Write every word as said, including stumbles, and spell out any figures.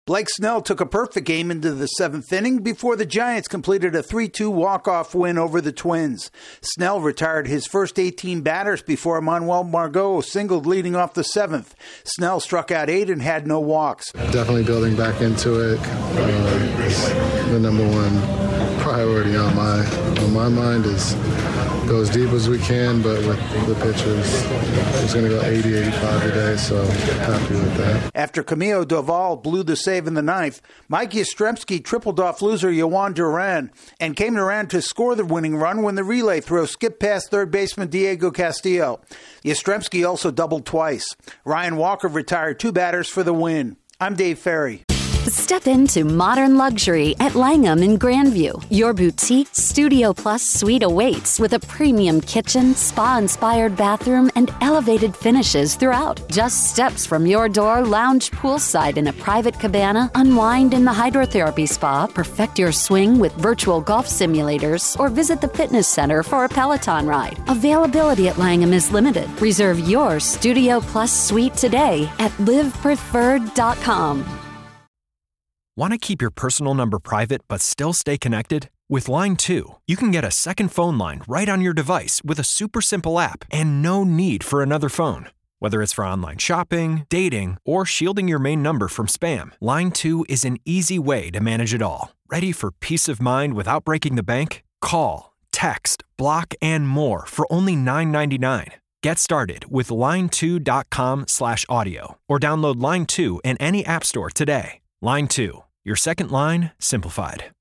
Blake Snell took a perfect game into the seventh inning before the Giants completed a three two walk-off win over the Twins. Snell retired his first eighteen batters before Manuel Margot singled leading off the seventh. Snell struck out eight and had no walks. Definitely building back into it uh, is the number one priority on my on my mind is go as deep as we can, but with the pitchers, it's going to go eighty, eighty-five today, so happy with that. After Camilo Doval blew the save in the ninth, Mike Yastrzemski tripled off loser Yohan Duran and came around to score the winning run when the relay throw skipped past third baseman Diego Castillo. Yastrzemski also doubled twice. Ryan Walker retired two batters for the win. I'm Dave Ferry. Step into modern luxury at Langham in Grandview. Your boutique Studio Plus suite awaits with a premium kitchen, spa-inspired bathroom, and elevated finishes throughout. Just steps from your door, lounge poolside in a private cabana, unwind in the hydrotherapy spa, perfect your swing with virtual golf simulators, or visit the fitness center for a Peloton ride. Availability at Langham is limited. Reserve your Studio Plus suite today at live preferred dot com. Want to keep your personal number private but still stay connected? With Line two, you can get a second phone line right on your device with a super simple app and no need for another phone. Whether it's for online shopping, dating, or shielding your main number from spam, Line two is an easy way to manage it all. Ready for peace of mind without breaking the bank? Call, text, block, and more for only nine ninety-nine. Get started with line two dot com slash audio or download Line two in any app store today. Line two. Your second line simplified.